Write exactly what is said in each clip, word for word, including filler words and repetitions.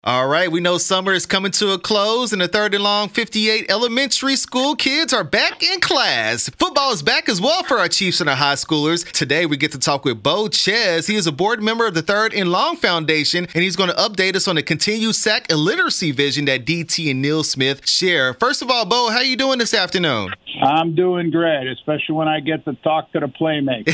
All right, we know summer is coming to a close, and the Third and Long fifty-eight elementary school kids are back in class. Football is back as well for our Chiefs and our high schoolers. Today, we get to talk with Bo Ches. He is a board member of the Third and Long Foundation, and he's going to update us on the continued sack and literacy vision that D T and Neil Smith share. First of all, Bo, how are you doing this afternoon? I'm doing great, especially when I get to talk to the playmaker.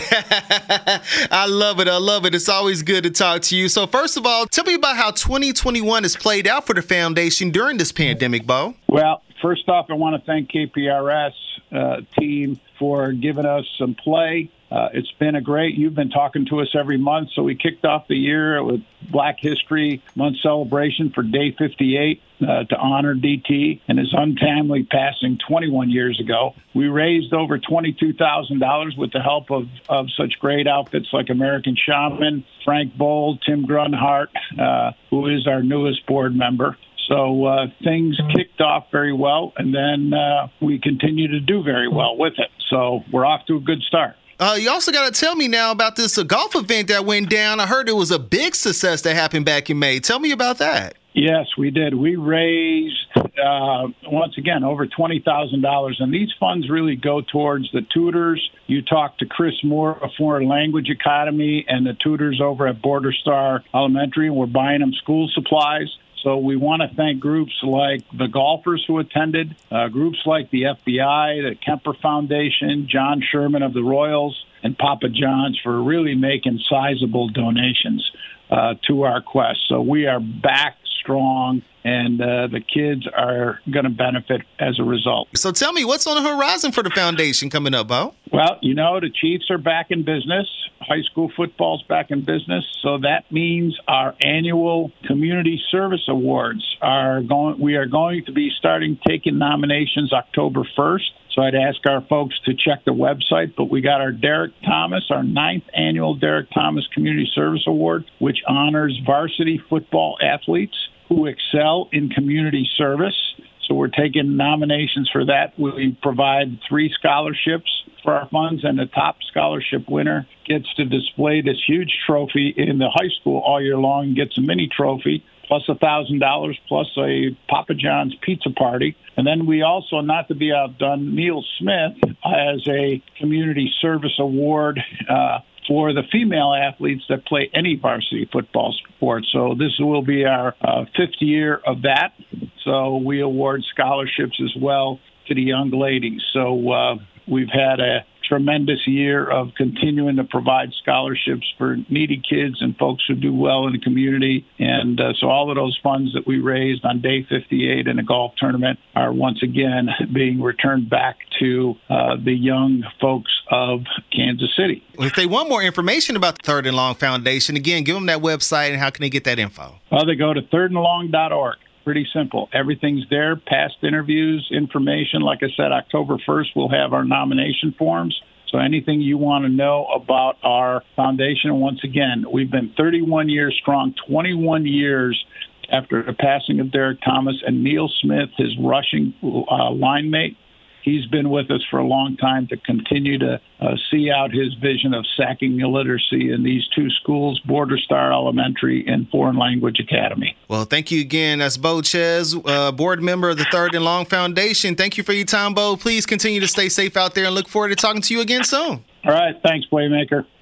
I love it. I love it. It's always good to talk to you. So first of all, tell me about how twenty twenty-one has played out for the foundation during this pandemic, Bo. Well, first off, I want to thank K P R S uh, team for giving us some play. Uh, it's been a great, you've been talking to us every month. So we kicked off the year with Black History Month celebration for Day fifty-eight uh, to honor D T and his untimely passing twenty-one years ago. We raised over twenty-two thousand dollars with the help of, of such great outfits like American Shaman, Frank Bold, Tim Grunhart, uh, who is our newest board member. So uh, things kicked off very well, and then uh, we continue to do very well with it. So we're off to a good start. Uh, you also got to tell me now about this uh, golf event that went down. I heard it was a big success that happened back in May. Tell me about that. Yes, we did. We raised, uh, once again, over twenty thousand dollars. And these funds really go towards the tutors. You talk to Chris Moore of Foreign Language Academy and the tutors over at Border Star Elementary, and we're buying them school supplies. So we want to thank groups like the golfers who attended, uh, groups like the F B I, the Kemper Foundation, John Sherman of the Royals, and Papa John's for really making sizable donations uh, to our quest. So we are back strong, and uh, the kids are going to benefit as a result. So tell me, what's on the horizon for the foundation coming up, Bo? Well, you know, the Chiefs are back in business. High school football's back in business. So that means our annual community service awards are going, we are going to be starting taking nominations October first. So I'd ask our folks to check the website, but we got our Derek Thomas, our ninth annual Derek Thomas Community Service Award, which honors varsity football athletes who excel in community service. So we're taking nominations for that. We provide three scholarships for our funds, and the top scholarship winner gets to display this huge trophy in the high school all year long and gets a mini trophy, plus one thousand dollars, plus a Papa John's pizza party. And then we also, not to be outdone, Neil Smith has a community service award uh, for the female athletes that play any varsity football sport. So this will be our uh, fifth year of that. So we award scholarships as well to the young ladies. So uh, we've had a tremendous year of continuing to provide scholarships for needy kids and folks who do well in the community. And uh, so all of those funds that we raised on Day fifty-eight in the golf tournament are once again being returned back to uh, the young folks of Kansas City. If they want more information about the Third and Long Foundation, again, give them that website, and how can they get that info? Well, they go to third and long dot org. Pretty simple. Everything's there. Past interviews, information. Like I said, October first, we'll have our nomination forms. So anything you want to know about our foundation, and once again, we've been thirty-one years strong, twenty-one years after the passing of Derek Thomas, and Neil Smith, his rushing uh, line mate. He's been with us for a long time to continue to uh, see out his vision of sacking illiteracy in these two schools, Border Star Elementary and Foreign Language Academy. Well, thank you again. That's Bo Ches, uh, board member of the Third and Long Foundation. Thank you for your time, Bo. Please continue to stay safe out there, and look forward to talking to you again soon. All right. Thanks, Playmaker.